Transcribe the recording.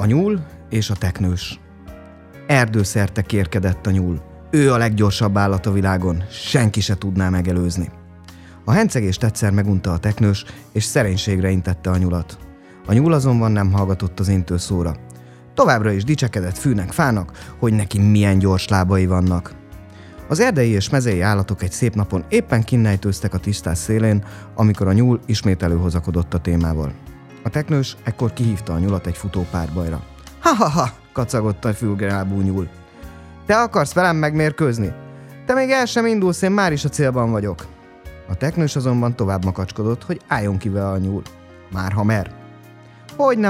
nyúl és a teknős. Erdőszerte kérkedett a nyúl. Ő a leggyorsabb állat a világon, senki se tudná megelőzni. A hencegést egyszer megunta a teknős, és szerénységre intette a nyulat. A nyúl azonban nem hallgatott az intő szóra. Továbbra is dicsekedett fűnek, fának, hogy neki milyen gyors lábai vannak. Az erdei és mezei állatok egy szép napon éppen kinnejtőztek a tisztás szélén, amikor a nyúl ismét előhozakodott a témával. A teknős ekkor kihívta a nyulat egy futópárbajra. Ha-ha-ha, kacagott a fülgelábú nyúl. Te akarsz velem megmérkőzni? Te még el sem indulsz, én már is a célban vagyok. A teknős azonban tovább makacskodott, hogy álljon ki vele a nyúl. Már ha mer. Hogy nem